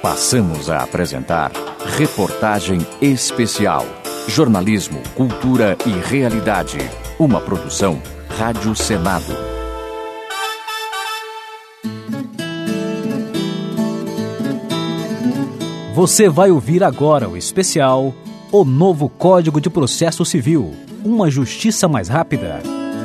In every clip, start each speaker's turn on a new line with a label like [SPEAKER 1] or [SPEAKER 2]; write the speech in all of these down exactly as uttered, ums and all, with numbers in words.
[SPEAKER 1] Passamos a apresentar Reportagem Especial. Jornalismo, cultura e realidade. Uma produção Rádio Senado.
[SPEAKER 2] Você vai ouvir agora o especial O Novo Código de Processo Civil. Uma justiça mais rápida.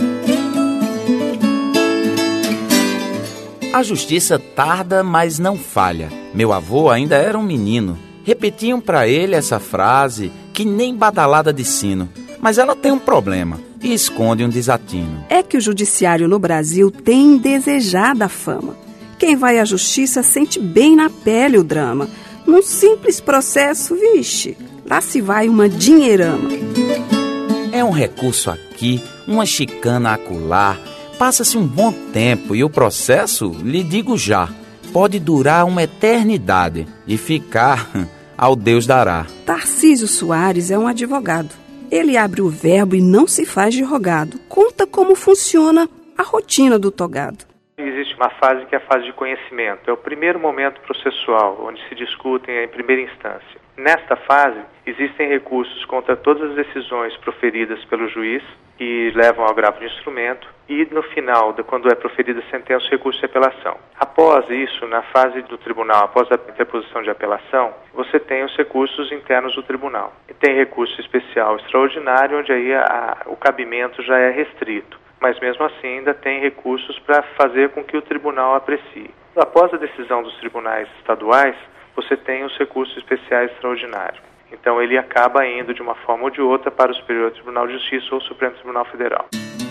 [SPEAKER 3] A justiça tarda, mas não falha. Meu avô ainda era um menino. Repetiam para ele essa frase que nem badalada de sino. Mas ela tem um problema e esconde um desatino.
[SPEAKER 4] É que o judiciário no Brasil tem indesejada fama. Quem vai à justiça sente bem na pele o drama. Num simples processo, vixe, lá se vai uma dinheirama.
[SPEAKER 3] É um recurso aqui, uma chicana acolá. Passa-se um bom tempo e o processo, lhe digo já, pode durar uma eternidade e ficar ao Deus dará.
[SPEAKER 4] Tarcísio Soares é um advogado. Ele abre o verbo e não se faz de rogado. Conta como funciona a rotina do togado.
[SPEAKER 5] Existe uma fase que é a fase de conhecimento. É o primeiro momento processual, onde se discutem em primeira instância. Nesta fase, existem recursos contra todas as decisões proferidas pelo juiz, que levam ao agravo de instrumento, e no final, quando é proferida a sentença, o recurso de apelação. Após isso, na fase do tribunal, após a interposição de apelação, você tem os recursos internos do tribunal. E tem recurso especial extraordinário, onde aí a, o cabimento já é restrito. Mas mesmo assim ainda tem recursos para fazer com que o tribunal aprecie. Após a decisão dos tribunais estaduais, você tem os recursos especiais extraordinários. Então ele acaba indo de uma forma ou de outra para o Superior Tribunal de Justiça ou o Supremo Tribunal Federal.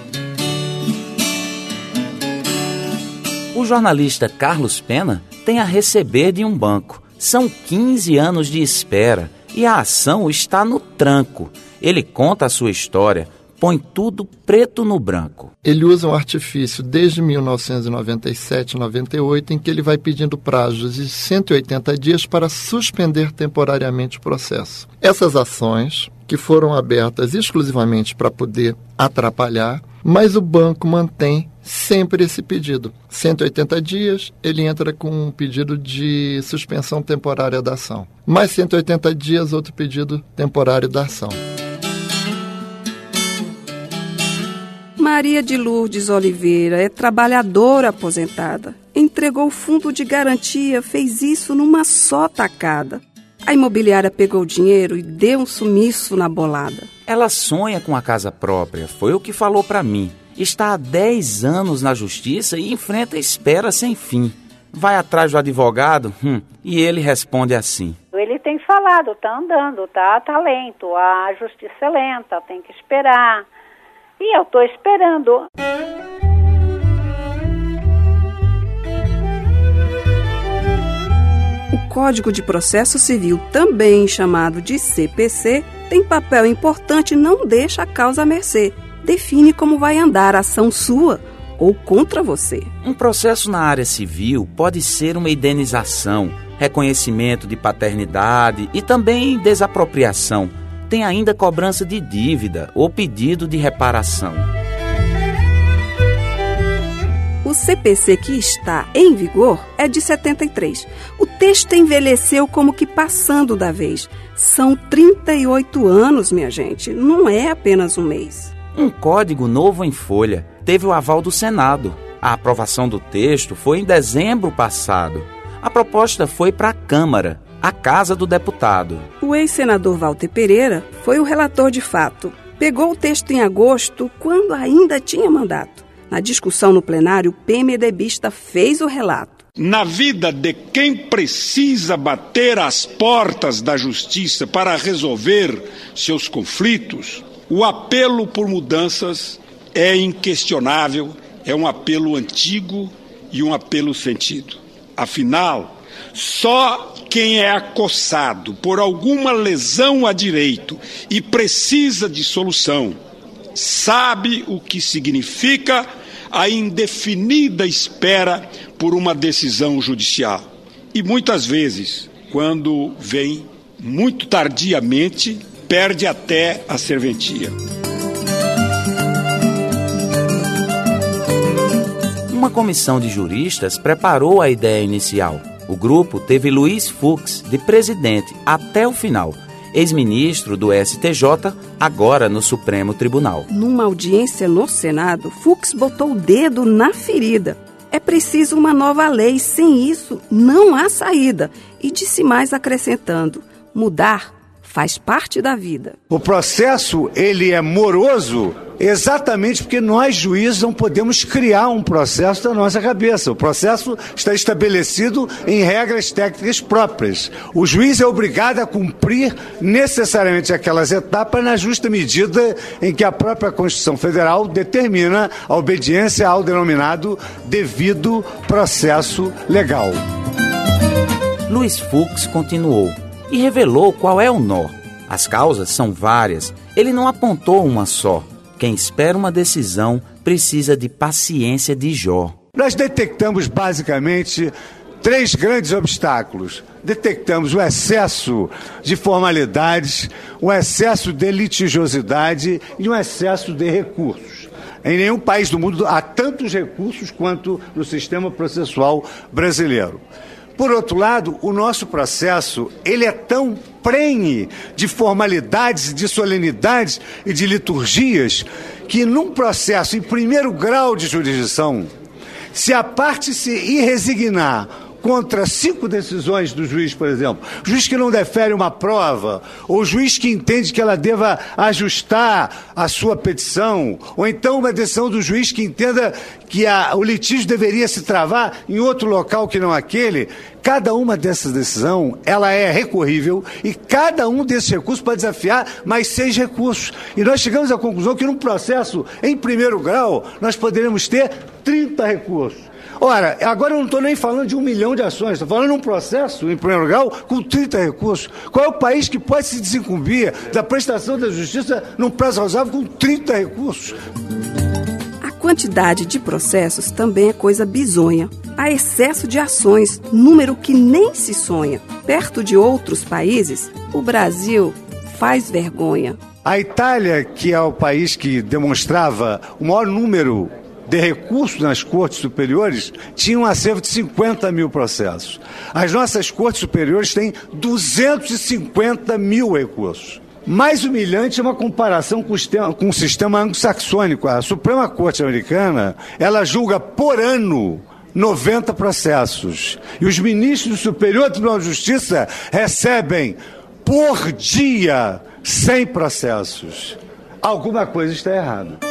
[SPEAKER 3] O jornalista Carlos Pena tem a receber de um banco. São quinze anos de espera e a ação está no tranco. Ele conta a sua história, põe tudo preto no branco.
[SPEAKER 6] Ele usa um artifício desde mil novecentos e noventa e sete, noventa e oito, em que ele vai pedindo prazos de cento e oitenta dias para suspender temporariamente o processo. Essas ações, que foram abertas exclusivamente para poder atrapalhar, mas o banco mantém sempre esse pedido. cento e oitenta dias, ele entra com um pedido de suspensão temporária da ação. Mais cento e oitenta dias, outro pedido temporário da ação.
[SPEAKER 4] Maria de Lourdes Oliveira é trabalhadora aposentada. Entregou o fundo de garantia, fez isso numa só tacada. A imobiliária pegou o dinheiro e deu um sumiço na bolada.
[SPEAKER 3] Ela sonha com a casa própria, foi o que falou para mim. Está há dez anos na justiça e enfrenta espera sem fim. Vai atrás do advogado hum, e ele responde assim.
[SPEAKER 7] Ele tem falado, tá andando, tá, tá lento, a justiça é lenta, tem que esperar. E eu estou esperando.
[SPEAKER 4] O Código de Processo Civil, também chamado de C P C, tem papel importante e não deixa a causa à mercê. Define como vai andar a ação sua ou contra você.
[SPEAKER 3] Um processo na área civil pode ser uma indenização, reconhecimento de paternidade e também desapropriação. Tem ainda cobrança de dívida ou pedido de reparação.
[SPEAKER 4] O C P C que está em vigor é de setenta e três. O texto envelheceu como que passando da vez. São trinta e oito anos, minha gente. Não é apenas um mês.
[SPEAKER 3] Um código novo em folha teve o aval do Senado. A aprovação do texto foi em dezembro passado. A proposta foi para a Câmara, a Casa do Deputado.
[SPEAKER 4] O ex-senador Walter Pereira foi o relator de fato. Pegou o texto em agosto, quando ainda tinha mandato. Na discussão no plenário, o PMDBista fez o relato.
[SPEAKER 8] Na vida de quem precisa bater às portas da justiça para resolver seus conflitos, o apelo por mudanças é inquestionável, é um apelo antigo e um apelo sentido. Afinal, só quem é acossado por alguma lesão a direito e precisa de solução sabe o que significa a indefinida espera por uma decisão judicial. E muitas vezes, quando vem muito tardiamente, perde até a serventia.
[SPEAKER 3] Uma comissão de juristas preparou a ideia inicial. O grupo teve Luiz Fux de presidente até o final, ex-ministro do S T J, agora no Supremo Tribunal.
[SPEAKER 4] Numa audiência no Senado, Fux botou o dedo na ferida. É preciso uma nova lei, sem isso não há saída. E disse mais acrescentando, mudar faz parte da vida.
[SPEAKER 9] O processo, ele é moroso exatamente porque nós, juízes, não podemos criar um processo da nossa cabeça. O processo está estabelecido em regras técnicas próprias. O juiz é obrigado a cumprir necessariamente aquelas etapas na justa medida em que a própria Constituição Federal determina a obediência ao denominado devido processo legal.
[SPEAKER 3] Luiz Fux continuou e revelou qual é o nó. As causas são várias, ele não apontou uma só. Quem espera uma decisão precisa de paciência de Jó.
[SPEAKER 9] Nós detectamos basicamente três grandes obstáculos. Detectamos o excesso de formalidades, o excesso de litigiosidade e o excesso de recursos. Em nenhum país do mundo há tantos recursos quanto no sistema processual brasileiro. Por outro lado, o nosso processo, ele é tão prenhe de formalidades, de solenidades e de liturgias, que num processo em primeiro grau de jurisdição, se a parte se irresignar contra cinco decisões do juiz, por exemplo, juiz que não defere uma prova, ou juiz que entende que ela deva ajustar a sua petição, ou então uma decisão do juiz que entenda que a, o litígio deveria se travar em outro local que não aquele, cada uma dessas decisões, ela é recorrível e cada um desses recursos pode desafiar mais seis recursos. E nós chegamos à conclusão que num processo em primeiro grau, nós poderíamos ter trinta recursos. Ora, agora eu não estou nem falando de um milhão de ações, estou falando de um processo, em primeiro grau, com trinta recursos. Qual é o país que pode se desincumbir da prestação da justiça num prazo razoável com trinta recursos?
[SPEAKER 4] A quantidade de processos também é coisa bizonha. Há excesso de ações, número que nem se sonha. Perto de outros países, o Brasil faz vergonha.
[SPEAKER 9] A Itália, que é o país que demonstrava o maior número de recursos nas cortes superiores, tinha um acervo de cinquenta mil processos. As nossas cortes superiores têm duzentos e cinquenta mil recursos. Mais humilhante é uma comparação com o sistema, com o sistema anglo-saxônico. A Suprema Corte Americana, ela julga por ano noventa processos. E os ministros do Superior Tribunal de Justiça recebem por dia cem processos. Alguma coisa está errada.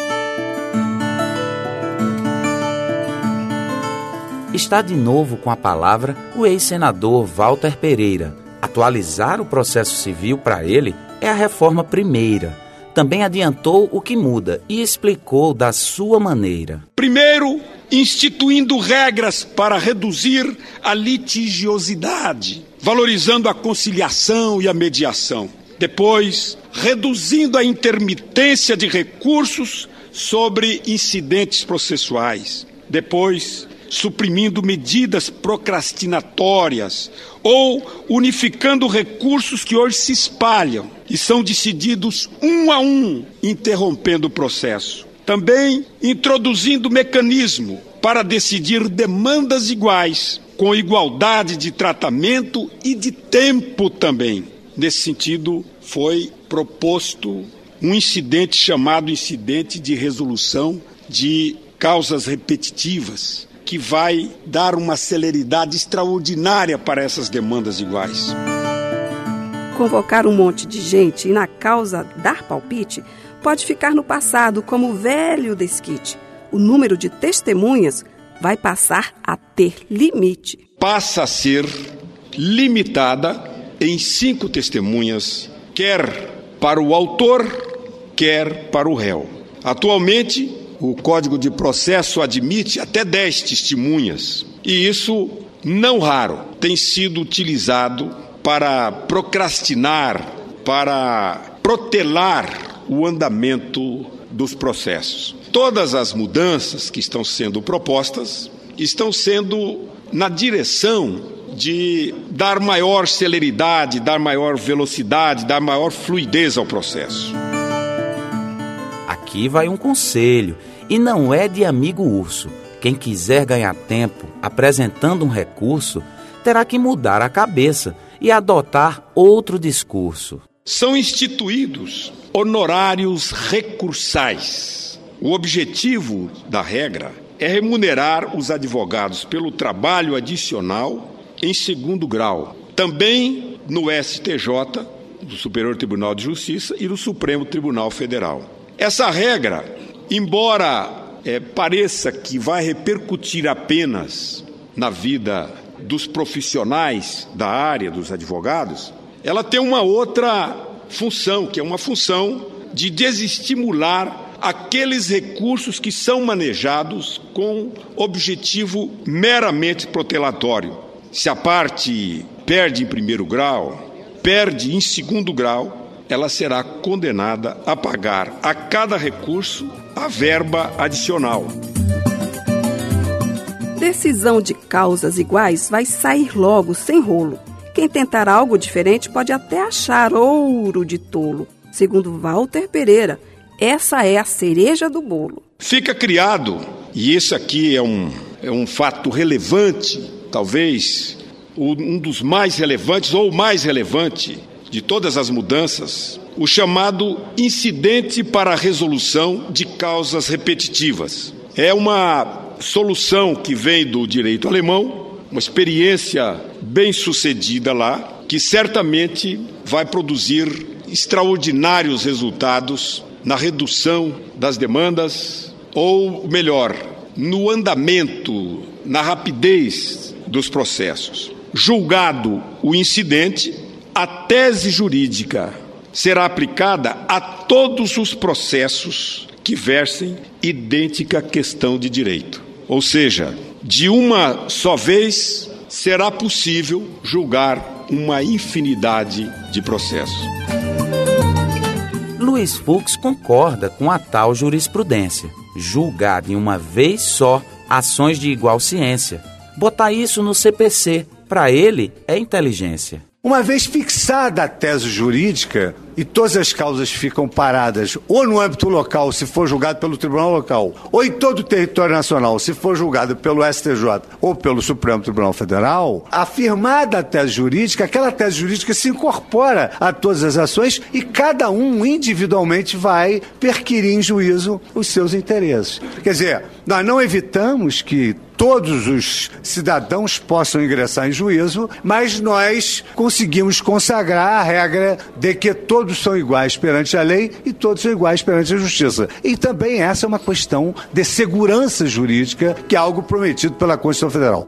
[SPEAKER 3] Está de novo com a palavra o ex-senador Walter Pereira. Atualizar o processo civil para ele é a reforma primeira. Também adiantou o que muda e explicou da sua maneira.
[SPEAKER 8] Primeiro, instituindo regras para reduzir a litigiosidade, valorizando a conciliação e a mediação. Depois, reduzindo a intermitência de recursos sobre incidentes processuais. Depois, suprimindo medidas procrastinatórias ou unificando recursos que hoje se espalham e são decididos um a um, interrompendo o processo. Também introduzindo mecanismo para decidir demandas iguais, com igualdade de tratamento e de tempo também. Nesse sentido, foi proposto um incidente chamado incidente de resolução de causas repetitivas, que vai dar uma celeridade extraordinária para essas demandas iguais.
[SPEAKER 4] Convocar um monte de gente e na causa dar palpite pode ficar no passado como velho desquite. O número de testemunhas vai passar a ter limite.
[SPEAKER 8] Passa a ser limitada em cinco testemunhas, quer para o autor, quer para o réu. Atualmente, o Código de Processo admite até dez testemunhas, e isso, não raro, tem sido utilizado para procrastinar, para protelar o andamento dos processos. Todas as mudanças que estão sendo propostas estão sendo na direção de dar maior celeridade, dar maior velocidade, dar maior fluidez ao processo.
[SPEAKER 3] Aqui vai um conselho, e não é de amigo urso. Quem quiser ganhar tempo apresentando um recurso, terá que mudar a cabeça e adotar outro discurso.
[SPEAKER 8] São instituídos honorários recursais. O objetivo da regra é remunerar os advogados pelo trabalho adicional em segundo grau. Também no S T J, do Superior Tribunal de Justiça, e no Supremo Tribunal Federal. Essa regra, embora é, pareça que vai repercutir apenas na vida dos profissionais da área dos advogados, ela tem uma outra função, que é uma função de desestimular aqueles recursos que são manejados com objetivo meramente protelatório. Se a parte perde em primeiro grau, perde em segundo grau, ela será condenada a pagar a cada recurso a verba adicional.
[SPEAKER 4] Decisão de causas iguais vai sair logo, sem rolo. Quem tentar algo diferente pode até achar ouro de tolo. Segundo Walter Pereira, essa é a cereja do bolo.
[SPEAKER 8] Fica criado, e esse aqui é um, é um fato relevante, talvez um dos mais relevantes ou o mais relevante de todas as mudanças, o chamado incidente para a resolução de causas repetitivas. É uma solução que vem do direito alemão, uma experiência bem sucedida lá, que certamente vai produzir extraordinários resultados na redução das demandas, ou melhor, no andamento, na rapidez dos processos. Julgado o incidente, a tese jurídica será aplicada a todos os processos que versem idêntica questão de direito. Ou seja, de uma só vez será possível julgar uma infinidade de processos.
[SPEAKER 3] Luiz Fux concorda com a tal jurisprudência. Julgar de uma vez só ações de igual ciência. Botar isso no C P C, para ele, é inteligência.
[SPEAKER 9] Uma vez fixada a tese jurídica e todas as causas ficam paradas ou no âmbito local, se for julgado pelo Tribunal Local, ou em todo o território nacional, se for julgado pelo S T J ou pelo Supremo Tribunal Federal, afirmada a tese jurídica, aquela tese jurídica se incorpora a todas as ações e cada um individualmente vai perquirir em juízo os seus interesses. Quer dizer, nós não evitamos que todos os cidadãos possam ingressar em juízo, mas nós conseguimos consagrar a regra de que todos são iguais perante a lei e todos são iguais perante a justiça. E também essa é uma questão de segurança jurídica, que é algo prometido pela Constituição Federal.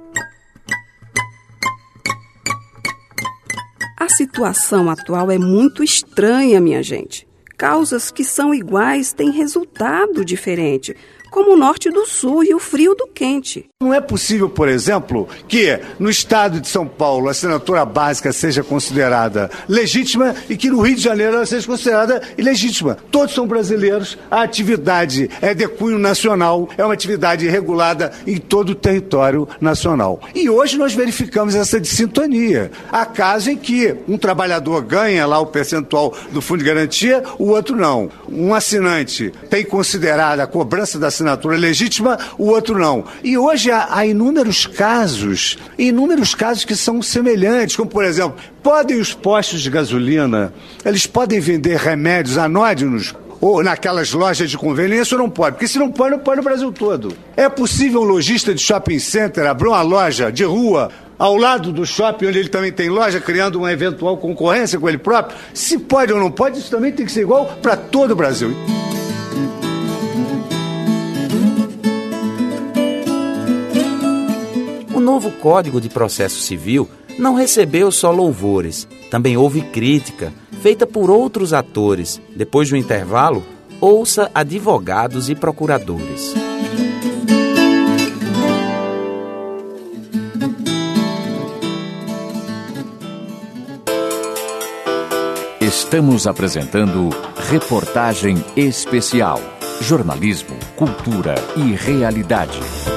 [SPEAKER 4] A situação atual é muito estranha, minha gente. Causas que são iguais têm resultado diferente, como o norte do sul e o frio do quente.
[SPEAKER 9] Não é possível, por exemplo, que no estado de São Paulo a assinatura básica seja considerada legítima e que no Rio de Janeiro ela seja considerada ilegítima. Todos são brasileiros, a atividade é de cunho nacional, é uma atividade regulada em todo o território nacional. E hoje nós verificamos essa dissintonia. Há casos em que um trabalhador ganha lá o percentual do fundo de garantia, o outro não. Um assinante tem considerado a cobrança da assinatura legítima, o outro não. E hoje há, há inúmeros casos, inúmeros casos que são semelhantes, como por exemplo, podem os postos de gasolina, eles podem vender remédios anódinos ou naquelas lojas de conveniência ou não pode? Porque se não pode, não pode no Brasil todo. É possível um lojista de shopping center abrir uma loja de rua ao lado do shopping, onde ele também tem loja, criando uma eventual concorrência com ele próprio? Se pode ou não pode, isso também tem que ser igual para todo o Brasil.
[SPEAKER 3] O novo Código de Processo Civil não recebeu só louvores, também houve crítica, feita por outros atores. Depois do intervalo, ouça advogados e procuradores.
[SPEAKER 1] Estamos apresentando Reportagem Especial. Jornalismo, cultura e realidade.